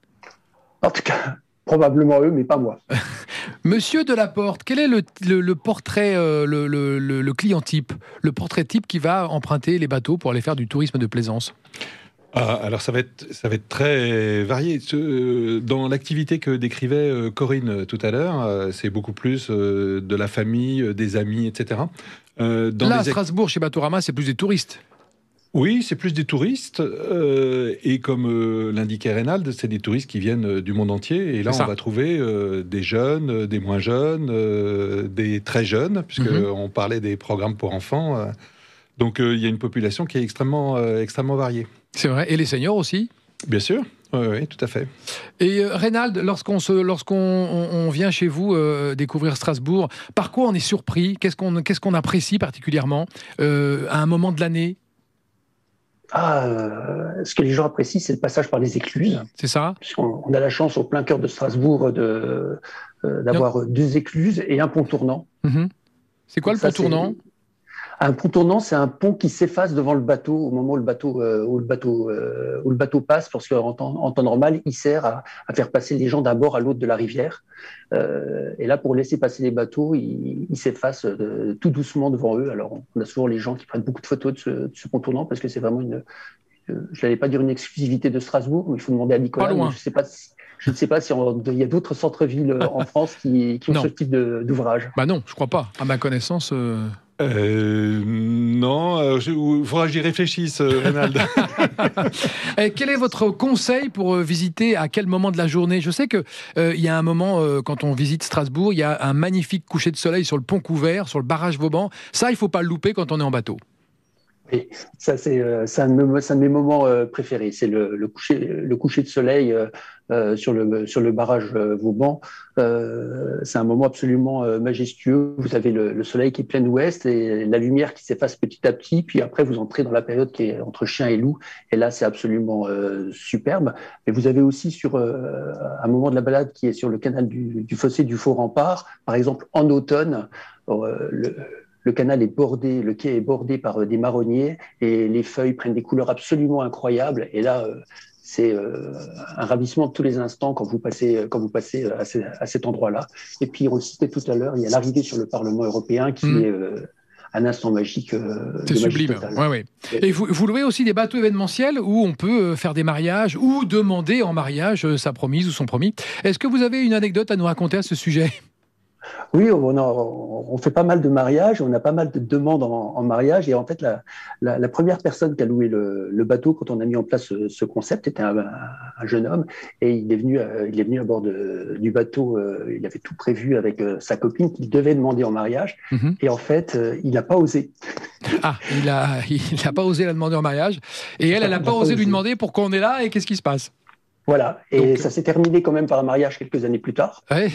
En tout cas, probablement eux, mais pas moi. Monsieur Delaporte, quel est le portrait, le client type, le portrait type qui va emprunter les bateaux pour aller faire du tourisme de plaisance ? Alors ça va être très varié. Dans l'activité que décrivait Corinne tout à l'heure, c'est beaucoup plus de la famille, des amis, etc. Là, à Strasbourg, chez Batorama, c'est plus des touristes. Oui, c'est plus des touristes, et comme l'indiquait Reynald, c'est des touristes qui viennent du monde entier, et là on va trouver des jeunes, des moins jeunes, des très jeunes, puisqu'on parlait des programmes pour enfants, donc il y a une population qui est extrêmement variée. C'est vrai, et les seniors aussi ? Bien sûr, oui, tout à fait. Et Reynald, lorsqu'on vient chez vous découvrir Strasbourg, par quoi on est surpris ? Qu'est-ce qu'on apprécie particulièrement à un moment de l'année ? Ce que les gens apprécient, c'est le passage par les écluses. C'est ça. On a la chance au plein cœur de Strasbourg d'avoir 2 écluses et un pont tournant. C'est quoi le pont tournant ? Un pont tournant, c'est un pont qui s'efface devant le bateau au moment où le bateau passe, parce qu'en temps normal, il sert à faire passer les gens d'un bord à l'autre de la rivière. Et là, pour laisser passer les bateaux, il s'efface tout doucement devant eux. Alors, on a souvent les gens qui prennent beaucoup de photos de ce pont tournant, parce que c'est vraiment je n'allais pas dire une exclusivité de Strasbourg, mais il faut demander à Nicolas. Je ne sais pas s'il y a d'autres centres-villes en France qui ont ce type d'ouvrage. Bah non, je ne crois pas. À ma connaissance... Non, il faudra que j'y réfléchisse, Reynald. Quel est votre conseil pour visiter à quel moment de la journée ? Je sais qu'il y a un moment, quand on visite Strasbourg, il y a un magnifique coucher de soleil sur le pont couvert, sur le barrage Vauban. Ça, il ne faut pas le louper quand on est en bateau. Oui, ça c'est un de mes moments préférés. C'est le coucher de soleil sur le barrage Vauban. C'est un moment absolument majestueux. Vous avez le soleil qui est plein ouest et la lumière qui s'efface petit à petit. Puis après, vous entrez dans la période qui est entre chien et loup. Et là, c'est absolument superbe. Mais vous avez aussi sur un moment de la balade qui est sur le canal du fossé du Faux-Rempart. Par exemple, en automne, le canal est bordé, le quai est bordé par des marronniers et les feuilles prennent des couleurs absolument incroyables. Et là, c'est un ravissement de tous les instants quand vous passez à cet endroit-là. Et puis, on le citait tout à l'heure, il y a l'arrivée sur le Parlement européen qui est un instant magique. C'est sublime. Ouais. Et vous louez aussi des bateaux événementiels où on peut faire des mariages ou demander en mariage sa promise ou son promis. Est-ce que vous avez une anecdote à nous raconter à ce sujet ? Oui, on fait pas mal de mariages, on a pas mal de demandes en mariage. Et en fait, la première personne qui a loué le bateau quand on a mis en place ce concept était un jeune homme. Et il est venu à bord du bateau. Il avait tout prévu avec sa copine qu'il devait demander en mariage. Mhm. Et en fait, il n'a pas osé. Ah, il a pas osé la demander en mariage. Et elle n'a pas osé lui demander pourquoi on est là et qu'est-ce qui se passe. Voilà. Et Donc, ça s'est terminé quand même par un mariage quelques années plus tard. Ouais.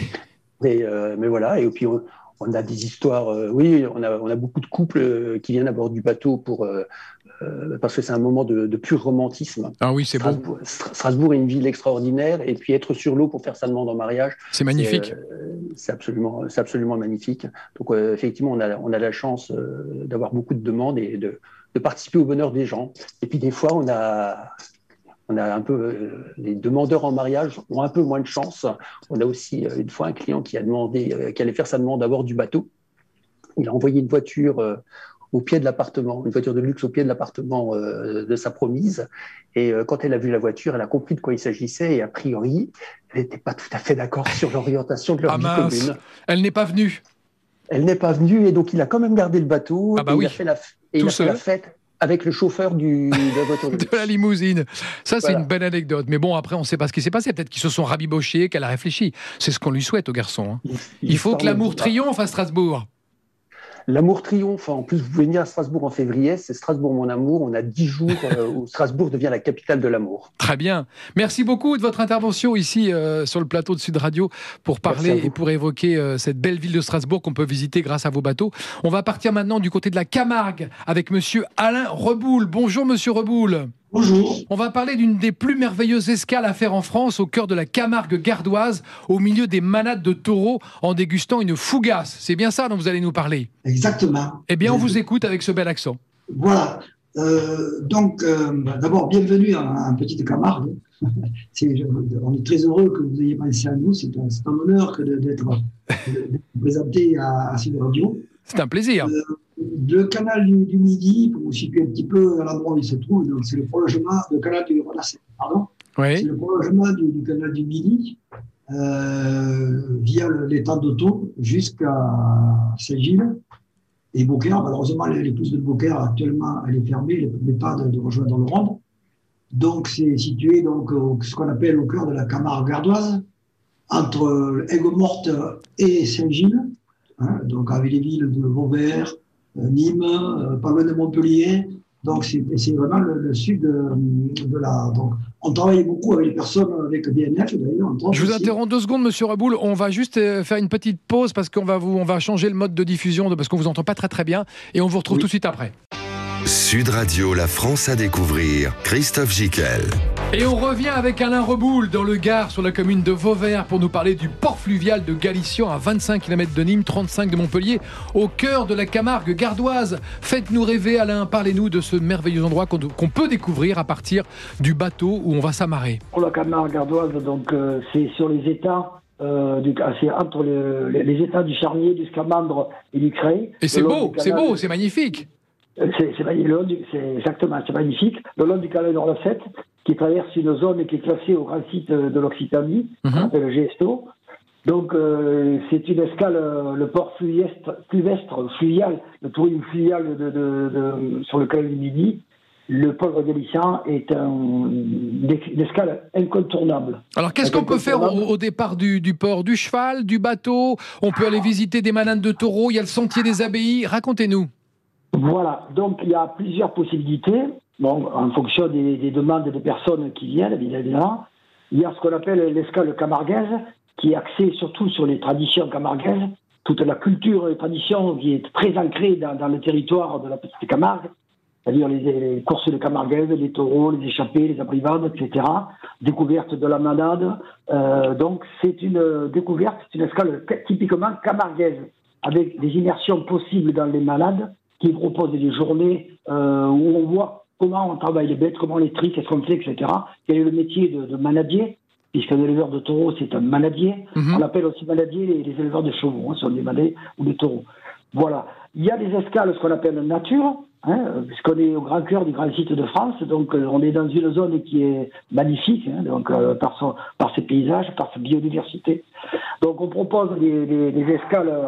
Mais voilà, et puis on a des histoires. Oui, on a beaucoup de couples qui viennent à bord du bateau parce que c'est un moment de pur romantisme. Ah oui, c'est beau. Strasbourg est une ville extraordinaire, et puis être sur l'eau pour faire sa demande en mariage, C'est magnifique. c'est absolument magnifique. Donc effectivement, on a la chance d'avoir beaucoup de demandes et de participer au bonheur des gens. Et puis des fois, on a un peu les demandeurs en mariage ont un peu moins de chance. On a aussi une fois un client qui a demandé, qui allait faire sa demande à bord du bateau. Il a envoyé une voiture au pied de l'appartement, une voiture de luxe au pied de l'appartement de sa promise. Et quand elle a vu la voiture, elle a compris de quoi il s'agissait, et a priori, elle n'était pas tout à fait d'accord sur l'orientation de leur vie commune. Elle n'est pas venue. Elle n'est pas venue, et donc il a quand même gardé le bateau. Oui. Il a fait la fête avec le chauffeur de la voiture de la limousine. Ça, c'est Voilà. une belle anecdote. Mais bon, après, on ne sait pas ce qui s'est passé. Peut-être qu'ils se sont rabibochés, qu'elle a réfléchi. C'est ce qu'on lui souhaite au garçon. Hein. Il faut que l'amour triomphe à Strasbourg. L'amour triomphe. En plus, vous pouvez venir à Strasbourg en février. C'est Strasbourg, mon amour. On a 10 jours où Strasbourg devient la capitale de l'amour. Très bien. Merci beaucoup de votre intervention ici sur le plateau de Sud Radio pour parler et pour évoquer cette belle ville de Strasbourg qu'on peut visiter grâce à vos bateaux. On va partir maintenant du côté de la Camargue avec monsieur Alain Reboul. Bonjour monsieur Reboul. Bonjour. On va parler d'une des plus merveilleuses escales à faire en France, au cœur de la Camargue gardoise, au milieu des manades de taureaux, en dégustant une fougasse. C'est bien ça dont vous allez nous parler? Exactement. Eh bien, on vous écoute avec ce bel accent. Voilà. D'abord, bienvenue en Petite Camargue. On est très heureux que vous ayez pensé à nous. C'est un honneur d'être présenté à Sud Radio. C'est un plaisir. Le canal du Midi, pour vous situer un petit peu à l'endroit où il se trouve, donc c'est le prolongement du canal du Renasset, pardon. Oui. C'est le prolongement du canal du Midi via l'étang d'Auto jusqu'à Saint-Gilles et Beaucaire. Malheureusement, l'écluse de Beaucaire actuellement elle est fermée, elle ne permet pas de rejoindre le Rhône. Donc c'est situé donc ce qu'on appelle au cœur de la Camargue gardoise, entre Aigues-Mortes et Saint-Gilles. Donc avec les villes de Vauvert, Nîmes, pas loin de Montpellier. Donc c'est vraiment le sud de la. Donc on travaille beaucoup avec les personnes, avec BNF d'ailleurs. Je vous interromps 2 secondes, monsieur Reboul. On va juste faire une petite pause parce qu'on va changer le mode de diffusion parce qu'on vous entend pas très très bien et on vous retrouve tout de suite après. Sud Radio, la France à découvrir. Christophe Gicquel. Et on revient avec Alain Reboul dans le Gard, sur la commune de Vauvert, pour nous parler du port fluvial de Galician, à 25 km de Nîmes, 35 de Montpellier, au cœur de la Camargue gardoise. Faites-nous rêver, Alain, parlez-nous de ce merveilleux endroit qu'on peut découvrir à partir du bateau où on va s'amarrer. Pour la Camargue gardoise, donc c'est sur les états. C'est entre les états du Charnier, du Scamandre et du Creil. Et c'est beau, c'est magnifique. C'est magnifique. Le long du canal de Renasset, qui traverse une zone qui est classée au grand site de l'Occitanie, le Gesto. Donc, c'est une escale, le port fluvial, le tourisme fluvial sur le canal du Midi. Le port gallicien est une escale incontournable. Alors, qu'est-ce qu'on peut faire au départ du port? Du cheval, du bateau? On peut aller visiter des manades de taureaux, il y a le sentier des abbayes. Racontez-nous. Voilà, donc il y a plusieurs possibilités, en fonction des demandes des personnes qui viennent, évidemment. Il y a ce qu'on appelle l'escale camarguaise, qui est axée surtout sur les traditions camarguaises, toute la culture et les traditions qui est très ancrée dans le territoire de la petite Camargue, c'est-à-dire les courses de camarguaises, les taureaux, les échappées, les abrivades, etc. Découverte de la manade. Donc c'est une découverte, c'est une escale typiquement camarguaise, avec des immersions possibles dans les manades, qui propose des journées où on voit comment on travaille les bêtes, comment on les trie, qu'est-ce qu'on fait, etc. Quel est le métier de manadier, puisqu'un éleveur de taureaux, c'est un manadier. On appelle aussi manadier les éleveurs de chevaux, sont des manadiers ou des taureaux. Voilà. Il y a des escales, ce qu'on appelle nature, puisqu'on est au grand cœur du grand site de France, donc on est dans une zone qui est magnifique, donc par ses paysages, par sa biodiversité. Donc on propose des escales,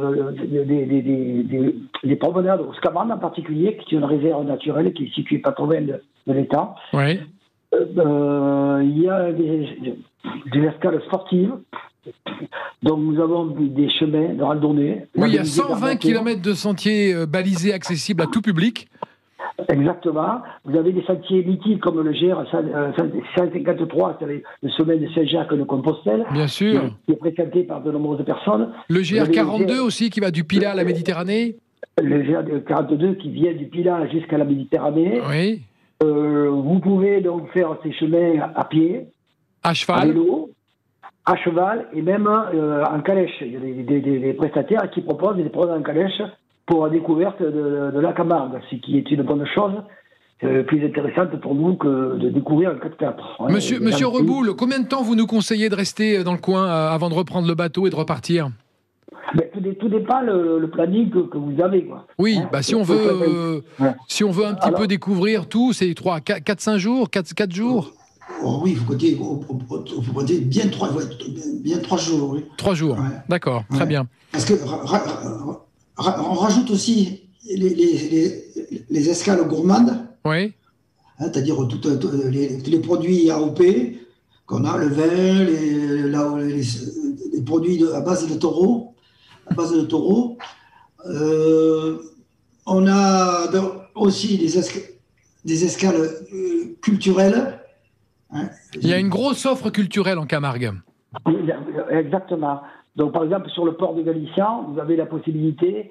des promenades au Scamane en particulier, qui est une réserve naturelle qui est située pas trop loin de l'État. Oui. Il y a des escales sportives. Donc nous avons des chemins de randonnée. Oui, il y a 120 km de sentiers balisés accessibles à tout public. Exactement. Vous avez des sentiers mythiques comme le GR 153, c'est le sommet de Saint-Jacques de Compostelle. Bien sûr. Qui est fréquenté par de nombreuses personnes. Le GR 42 aussi qui va du Pilat à la Méditerranée. Le GR 42 qui vient du Pilat jusqu'à la Méditerranée. Oui. Vous pouvez donc faire ces chemins à pied, à cheval, à vélo, à cheval et même en calèche. Il y a des prestataires qui proposent des programmes en calèche pour la découverte de la Camargue, ce qui est une bonne chose, plus intéressante pour nous que de découvrir un 4x4. Monsieur Reboul, combien de temps vous nous conseillez de rester dans le coin avant de reprendre le bateau et de repartir ? Tout dépend le planning que vous avez. Quoi. Oui, si on veut un petit peu découvrir tout, c'est 4-5 jours, 4 jours. Oui, il faut compter bien 3 jours. Oui. 3 jours, ouais. D'accord, très bien. Parce que on rajoute aussi les escales gourmandes. Oui. C'est-à-dire tous les produits AOP qu'on a, le vin, les produits à base de taureau. On a aussi des escales culturelles. Il y a une grosse offre culturelle en Camargue. Exactement. Donc, par exemple, sur le port de Galician, vous avez la possibilité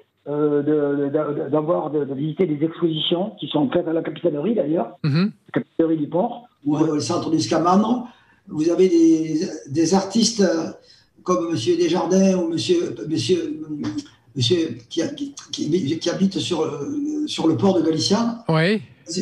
de visiter des expositions qui sont faites à la capitainerie, d'ailleurs, la capitainerie du port. Ou au centre du Scamandre. Vous avez des artistes comme M. Desjardins ou monsieur qui habite sur le port de Galician. Oui.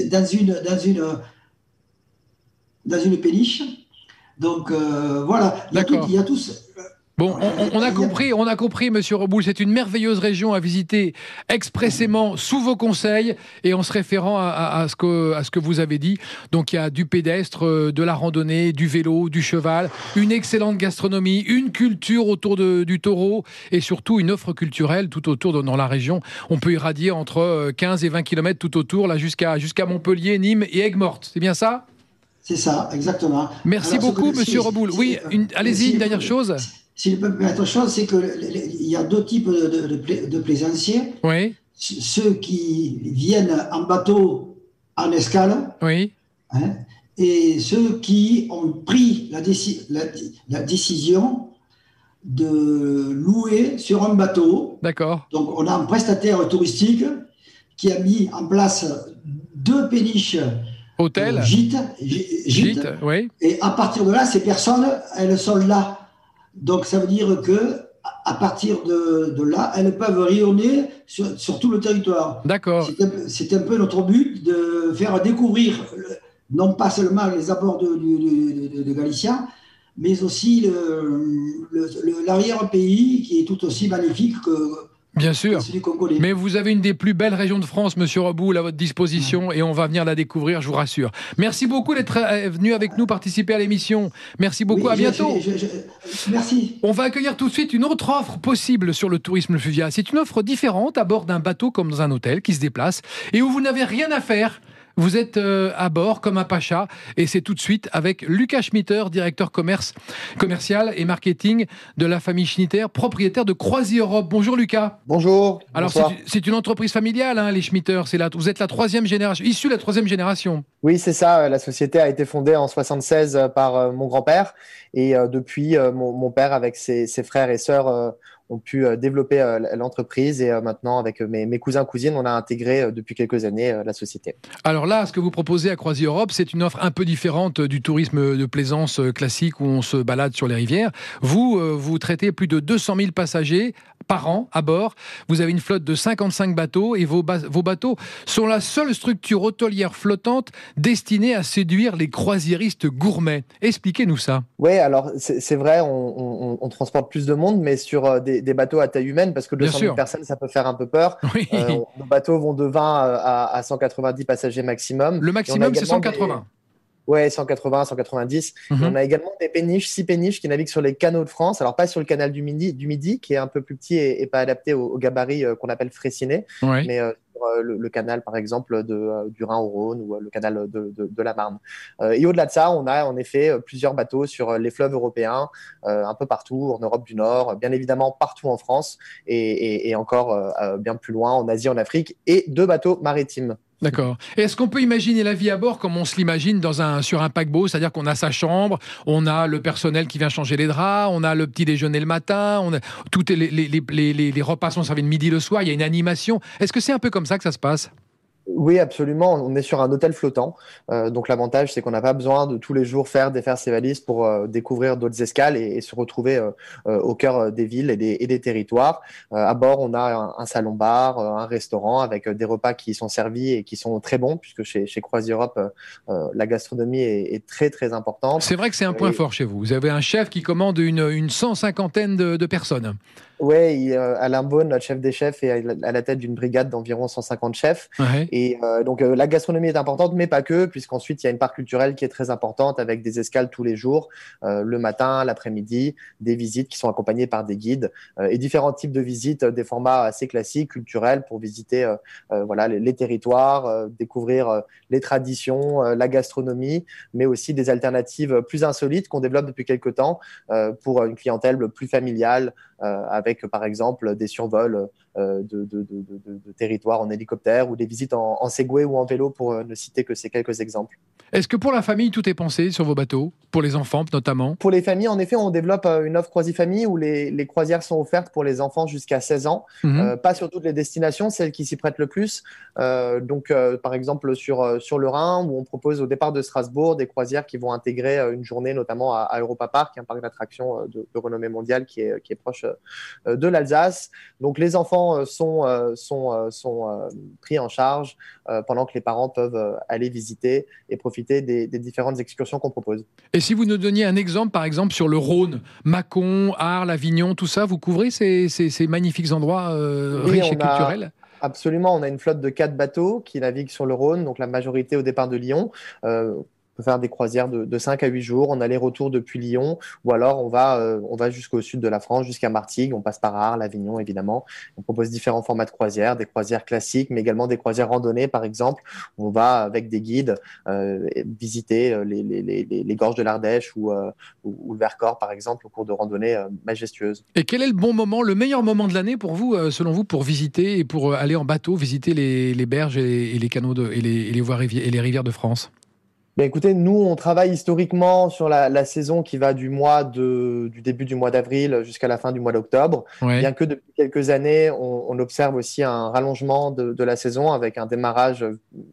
Dans une péniche. Donc, voilà. D'accord. Il y a tous... Bon, on a compris, Monsieur Reboul, c'est une merveilleuse région à visiter expressément sous vos conseils et en se référant à ce que vous avez dit. Donc il y a du pédestre, de la randonnée, du vélo, du cheval, une excellente gastronomie, une culture autour du taureau et surtout une offre culturelle tout autour dans la région. On peut irradier entre 15 et 20 km tout autour, là jusqu'à Montpellier, Nîmes et Aigues-Mortes. C'est bien ça ? C'est ça, exactement. Merci beaucoup, Monsieur Reboul. Oui, allez-y, une dernière chose. Si je peux me permettre autre chose, c'est qu'il y a 2 types de plaisanciers. Oui. Ceux qui viennent en bateau, en escale. Oui. Et ceux qui ont pris la décision de louer sur un bateau. D'accord. Donc, on a un prestataire touristique qui a mis en place 2 péniches. Hôtel. Gîtes, oui. Et à partir de là, ces personnes, elles sont là. Donc, ça veut dire que à partir de là, elles peuvent rayonner sur tout le territoire. D'accord. C'est un peu notre but de faire découvrir, non pas seulement les abords de Galicia, mais aussi l'arrière-pays qui est tout aussi magnifique que... Bien sûr, mais vous avez une des plus belles régions de France, Monsieur Reboul, à votre disposition, et on va venir la découvrir, je vous rassure. Merci beaucoup d'être venu avec nous participer à l'émission. Merci beaucoup, à bientôt. Merci. On va accueillir tout de suite une autre offre possible sur le tourisme fluvial. C'est une offre différente à bord d'un bateau comme dans un hôtel qui se déplace et où vous n'avez rien à faire. Vous êtes à bord comme un pacha et c'est tout de suite avec Lucas Schmitter, directeur commercial et marketing de la famille Schnitter, propriétaire de CroisiEurope. Bonjour Lucas. Bonjour. Alors c'est une entreprise familiale, les Schmitter. Vous êtes la 3e génération, issue de la 3e génération. Oui, c'est ça. La société a été fondée en 1976 par mon grand-père et depuis mon père avec ses frères et sœurs ont pu développer l'entreprise et maintenant avec mes cousins cousines on a intégré depuis quelques années la société. Alors là, ce que vous proposez à CroisiEurope, c'est une offre un peu différente du tourisme de plaisance classique où on se balade sur les rivières. Vous traitez plus de 200 000 passagers par an à bord. Vous avez une flotte de 55 bateaux et vos bateaux sont la seule structure hôtelière flottante destinée à séduire les croisiéristes gourmets. Expliquez-nous ça. Oui, alors c'est vrai, on transporte plus de monde, mais sur des des bateaux à taille humaine, parce que 200 000 personnes, ça peut faire un peu peur. Oui. Nos bateaux vont de 20 à 190 passagers maximum. Le maximum, c'est 180. Ouais, 180, 190. Et on a également des péniches, 6 péniches qui naviguent sur les canaux de France. Alors, pas sur le canal du Midi, qui est un peu plus petit et pas adapté au gabarit qu'on appelle Fraissinet, mais sur le canal, par exemple, du Rhin au Rhône ou le canal de la Marne. Et au-delà de ça, on a en effet plusieurs bateaux sur les fleuves européens, un peu partout, en Europe du Nord, bien évidemment partout en France et encore bien plus loin, en Asie, en Afrique, et 2 bateaux maritimes. D'accord. Et est-ce qu'on peut imaginer la vie à bord comme on se l'imagine sur un paquebot, c'est-à-dire qu'on a sa chambre, on a le personnel qui vient changer les draps, on a le petit déjeuner le matin, on a les repas sont servis le midi, le soir, il y a une animation. Est-ce que c'est un peu comme ça que ça se passe ? Oui, absolument. On est sur un hôtel flottant. Donc, l'avantage, c'est qu'on n'a pas besoin de tous les jours défaire ses valises pour découvrir d'autres escales et se retrouver au cœur des villes et des territoires. À bord, on a un salon-bar, un restaurant avec des repas qui sont servis et qui sont très bons, puisque chez CroisiEurope, la gastronomie est très, très importante. C'est vrai que c'est un point fort chez vous. Vous avez un chef qui commande une 150aine de personnes. Oui, Alain Beaune, notre chef des chefs, est à la tête d'une brigade d'environ 150 chefs. Ouais. Et donc, la gastronomie est importante, mais pas que, puisqu'ensuite, il y a une part culturelle qui est très importante avec des escales tous les jours, le matin, l'après-midi, des visites qui sont accompagnées par des guides et différents types de visites, des formats assez classiques, culturels, pour visiter les territoires, découvrir les traditions, la gastronomie, mais aussi des alternatives plus insolites qu'on développe depuis quelques temps pour une clientèle plus familiale, avec par exemple des survols de territoires en hélicoptère ou des visites en Segway ou en vélo, pour ne citer que ces quelques exemples. Est-ce que pour la famille, tout est pensé sur vos bateaux ? Pour les enfants notamment ? Pour les familles, en effet, on développe une offre Croisifamille où les croisières sont offertes pour les enfants jusqu'à 16 ans. Pas sur toutes les destinations, celles qui s'y prêtent le plus. Par exemple, sur le Rhin, où on propose au départ de Strasbourg des croisières qui vont intégrer une journée notamment à Europa Park, un parc d'attractions de renommée mondiale qui est proche de l'Alsace. Donc les enfants sont pris en charge pendant que les parents peuvent aller visiter et profiter des différentes excursions qu'on propose. Et si vous nous donniez un exemple, par exemple, sur le Rhône, Mâcon, Arles, Avignon, tout ça, vous couvrez ces magnifiques endroits riches et culturels ? Absolument, on a une flotte de 4 bateaux qui naviguent sur le Rhône, donc la majorité au départ de Lyon. On peut faire des croisières de 5 à 8 jours, en aller-retour depuis Lyon, ou alors on va jusqu'au sud de la France, jusqu'à Martigues, on passe par Arles, Avignon évidemment. On propose différents formats de croisières, des croisières classiques, mais également des croisières randonnées par exemple. On va avec des guides visiter les gorges de l'Ardèche ou le Vercors par exemple, au cours de randonnées majestueuses. Et quel est le meilleur moment de l'année pour vous, selon vous, pour visiter et pour aller en bateau, visiter les berges et les canaux et les voies et les rivières de France ? Bien, écoutez, nous, on travaille historiquement sur la saison qui va du début du mois d'avril jusqu'à la fin du mois d'octobre. Ouais. Bien que depuis quelques années, on observe aussi un rallongement de la saison avec un démarrage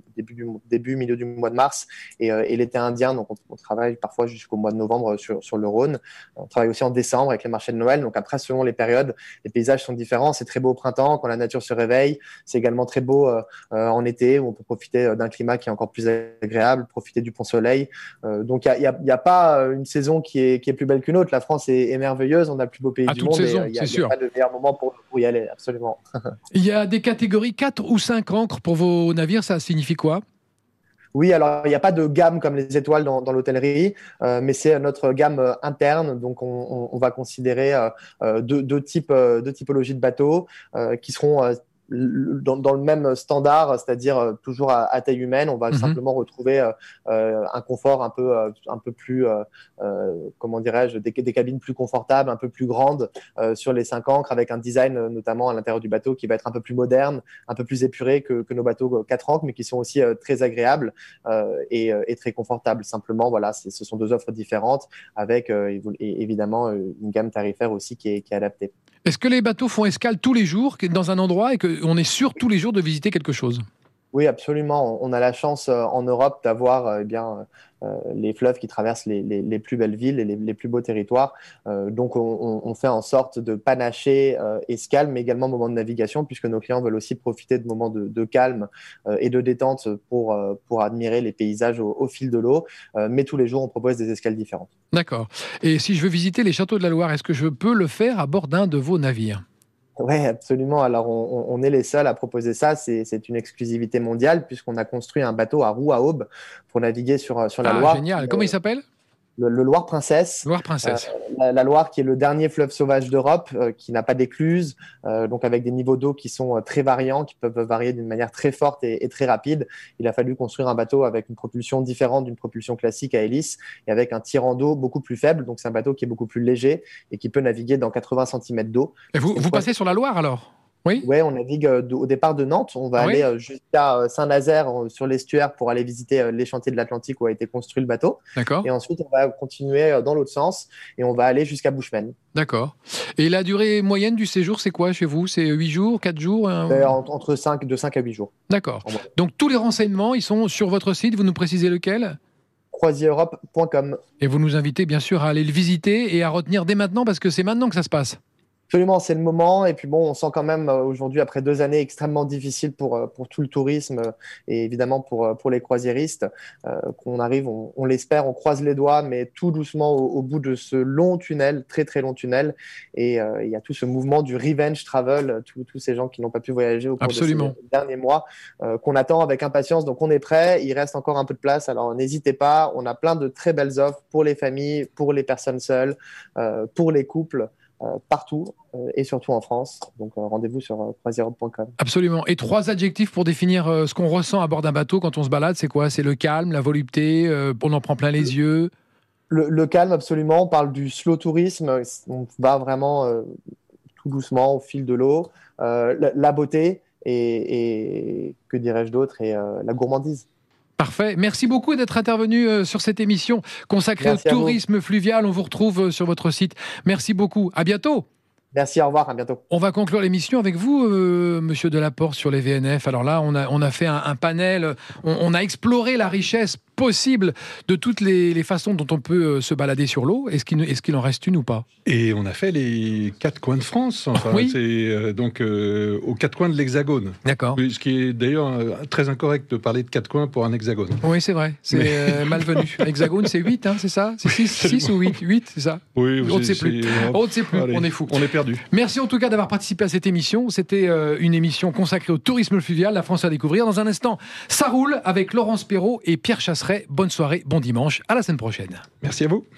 milieu du mois de mars et l'été indien. Donc, on travaille parfois jusqu'au mois de novembre sur le Rhône. On travaille aussi en décembre avec les marchés de Noël. Donc, après, selon les périodes, les paysages sont différents. C'est très beau au printemps quand la nature se réveille. C'est également très beau en été où on peut profiter d'un climat qui est encore plus agréable, profiter du Pont-Soleil. Donc, il y a pas une saison qui est plus belle qu'une autre. La France est merveilleuse. On a le plus beau pays du monde. Saison, il n'y a pas de meilleur moment pour y aller, absolument. Il y a des catégories 4 ou 5 ancres pour vos navires. Ça signifie quoi ? Oui, alors il n'y a pas de gamme comme les étoiles dans l'hôtellerie, mais c'est notre gamme interne. Donc, on va considérer deux typologies de bateaux qui seront dans le même standard, c'est-à-dire toujours à taille humaine. On va simplement retrouver un confort un peu plus, comment dirais-je, des cabines plus confortables, un peu plus grandes sur les 5 ancres, avec un design notamment à l'intérieur du bateau qui va être un peu plus moderne, un peu plus épuré que nos bateaux 4 ancres, mais qui sont aussi très agréables et très confortables. Simplement, voilà, ce sont 2 offres différentes avec évidemment une gamme tarifaire aussi qui est adaptée. Est-ce que les bateaux font escale tous les jours dans un endroit et qu'on est sûr tous les jours de visiter quelque chose ? Oui, absolument. On a la chance en Europe d'avoir les fleuves qui traversent les plus belles villes et les plus beaux territoires. Donc, on fait en sorte de panacher escale, mais également moments de navigation, puisque nos clients veulent aussi profiter de moments de calme et de détente pour admirer les paysages au fil de l'eau. Mais tous les jours, on propose des escales différentes. D'accord. Et si je veux visiter les châteaux de la Loire, est-ce que je peux le faire à bord d'un de vos navires ? Oui, absolument. Alors, on est les seuls à proposer ça. C'est une exclusivité mondiale puisqu'on a construit un bateau à roue à aube pour naviguer sur la Loire. Génial. Comment il s'appelle ? Le Loire Princesse. Loire Princesse. La Loire qui est le dernier fleuve sauvage d'Europe, qui n'a pas d'écluse, donc avec des niveaux d'eau qui sont très variants, qui peuvent varier d'une manière très forte et très rapide. Il a fallu construire un bateau avec une propulsion différente d'une propulsion classique à hélice et avec un tirant d'eau beaucoup plus faible. Donc c'est un bateau qui est beaucoup plus léger et qui peut naviguer dans 80 cm d'eau. Et vous passez sur la Loire alors ? Oui, on navigue au départ de Nantes. On va aller jusqu'à Saint-Nazaire sur l'estuaire pour aller visiter les chantiers de l'Atlantique où a été construit le bateau. D'accord. Et ensuite, on va continuer dans l'autre sens et on va aller jusqu'à Bushman. D'accord. Et la durée moyenne du séjour, c'est quoi chez vous ? C'est 8 jours, 4 jours Entre 5 à 8 jours. D'accord. Donc tous les renseignements, ils sont sur votre site. Vous nous précisez lequel ? croisiereurope.com. Et vous nous invitez bien sûr à aller le visiter et à retenir dès maintenant parce que c'est maintenant que ça se passe. Absolument, c'est le moment. Et puis bon, on sent quand même aujourd'hui, après 2 années extrêmement difficiles pour tout le tourisme et évidemment pour les croisiéristes, qu'on arrive, on l'espère, on croise les doigts, mais tout doucement au bout de ce long tunnel, très très long tunnel. Et il y a tout ce mouvement du revenge travel, tous ces gens qui n'ont pas pu voyager au cours de ces derniers mois, qu'on attend avec impatience. Donc on est prêt, il reste encore un peu de place. Alors n'hésitez pas, on a plein de très belles offres pour les familles, pour les personnes seules, pour les couples. Partout et surtout en France. Donc rendez-vous sur croisiereurope.com. Absolument. Et 3 adjectifs pour définir ce qu'on ressent à bord d'un bateau quand on se balade, c'est quoi ? C'est le calme, la volupté, on en prend plein les yeux. Le calme, absolument. On parle du slow tourisme. On va vraiment tout doucement au fil de l'eau. La beauté et que dirais-je d'autre, et la gourmandise. Parfait. Merci beaucoup d'être intervenu sur cette émission consacrée au tourisme fluvial. On vous retrouve sur votre site. Merci beaucoup. À bientôt. Merci, au revoir, à bientôt. On va conclure l'émission avec vous, Monsieur Delaporte, sur les VNF. Alors là, on a fait un panel, on a exploré la richesse possible de toutes les façons dont on peut se balader sur l'eau. Est-ce qu'il en reste une ou pas ? Et on a fait les 4 coins de France, enfin, oui. C'est donc aux 4 coins de l'Hexagone. D'accord. Ce qui est d'ailleurs très incorrect de parler de 4 coins pour un hexagone. Oui, c'est vrai, c'est malvenu. Hexagone, c'est 8, hein, c'est ça ? C'est 6 ou 8 ? 8, c'est ça ? Oui, on ne sait plus. On ne sait plus, allez, on est fou. On est perdu. Merci en tout cas d'avoir participé à cette émission. C'était une émission consacrée au tourisme fluvial, la France à découvrir. Dans un instant, ça roule avec Laurence Perrault et Pierre Chasseret. Bonne soirée, bon dimanche, à la semaine prochaine. Merci à vous.